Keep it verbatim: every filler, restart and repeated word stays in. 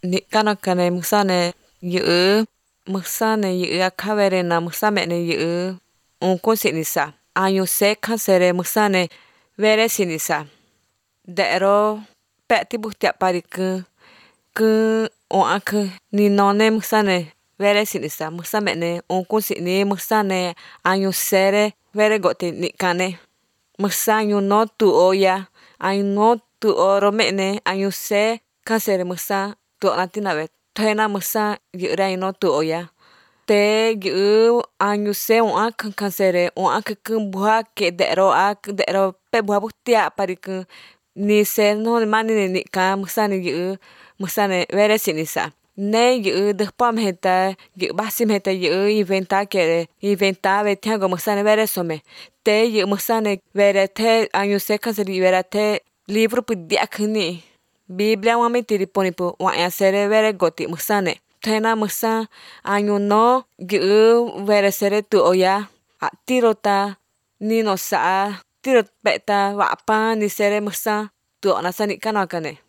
Ni kanakane musane yu musane yu akavere na musame ne yu unko sinisa. Ayu se kansere musane vere sinisa. Dero peti buhtia pariku ku o ak ni none musane vere sinisa musame ne unko sini musane ayu sere vere goti ni kane. Musanyu no tu oya ayu no tu oro mene ayu se kansere musa tu natina vet. Tena musa yu rai no tu oya. Te yu ayu se o ak kansere o ak kumbuha ke dero ak dero pe buha buhtia pariku ni se no mani ni ka musane yu musane vere sinisa. Ne yu dehpam heta yu basim heta yu inventa kere inventa vetiango musane vere some. Te yu musane vere te ayu se kansere vere te libro pudiak ni. Biblia wami tiriponipu wa ya sere vere goti musane. Tena musa ayu no yu vere sere tu oya. A tirota ni no saa tirot peta wapa ni sere musa tu onasa ni kanakane.